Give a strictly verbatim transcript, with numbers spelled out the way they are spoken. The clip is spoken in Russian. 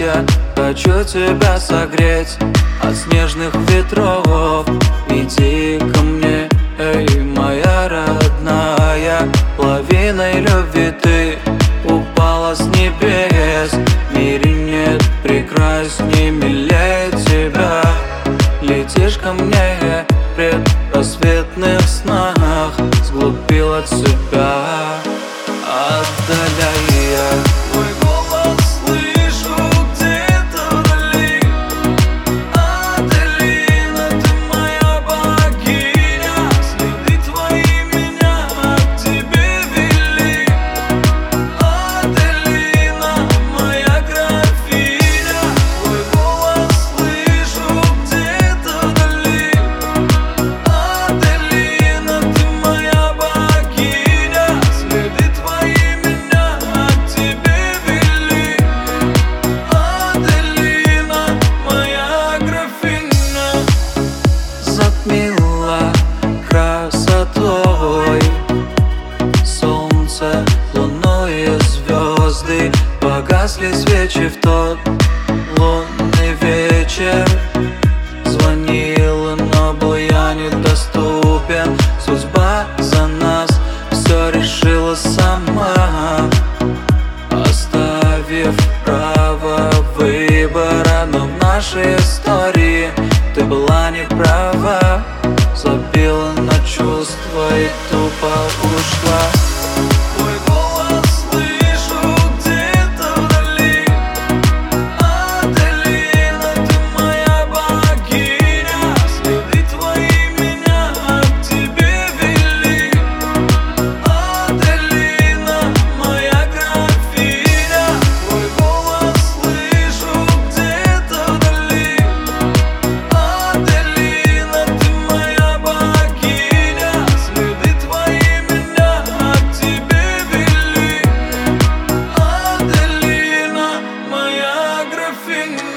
я хочу тебя согреть от снежных ветров. Иди ко мне, эй, моя родная, половиной любви ты упала с небес. В мире нет прекрасней, милее тебя. Летишь ко мне в предрассветных снах, сглупил от себя, отдаляя. Твой голос слышу где-то вдали. Аделина, ты моя богиня, следы твои меня к тебе вели. Аделина, моя графиня, твой голос слышу где-то вдали. Аделина, ты моя богиня, следы твои меня к тебе вели. Аделина, моя графиня. Затмила красотой солнце, луну и звезды. Погасли свечи в тот лунный вечер. Звонила, но был я недоступен. Судьба за нас все решила сама, оставив право выбора. Но в нашей истории ты была не права, забила на чувства и тупо ушла. Твой голос слышу где-то вдали. Аделина, ты моя богиня, следы твои меня к тебе вели. Аделина, моя графиня, твой голос слышу где-то вдали. Аделина, ты моя богиня, следы твои меня к тебе вели. Аделина, моя графиня.